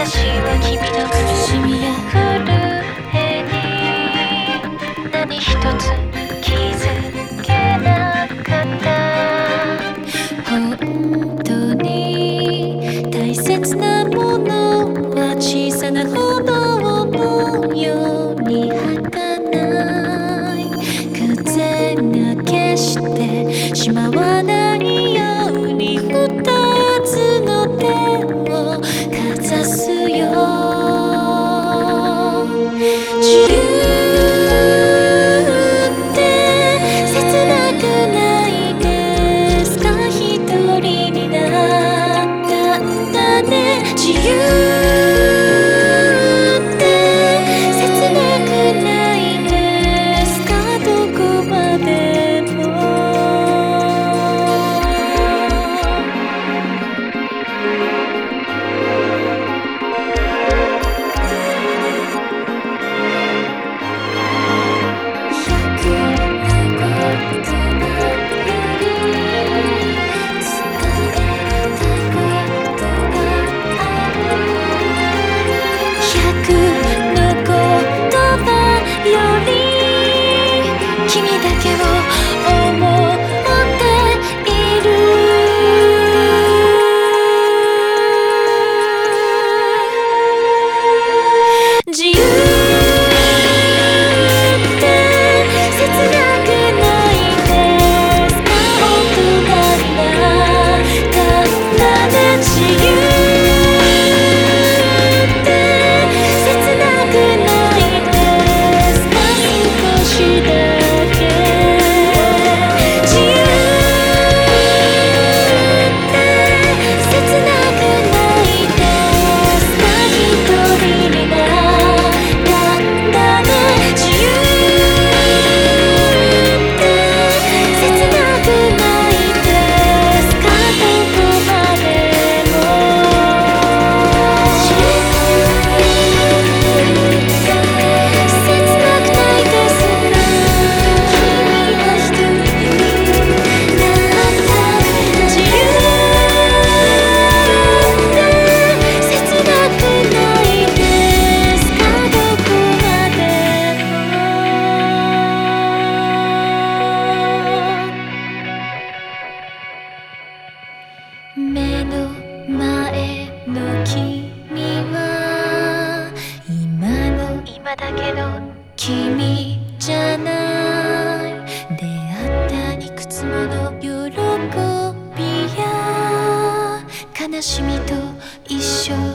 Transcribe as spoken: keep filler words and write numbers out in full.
私は君の苦しみや震えに何一つ気づけなかった本当に大切なものは小さな歩道のように儚い風が消してしまわないように二つの手をかざすよ自由って切なくないですか一人になったんだね自由って切なくないですかどこまでも目の前の君は今の今だけの君じゃない出会ったいくつもの喜びや悲しみと一緒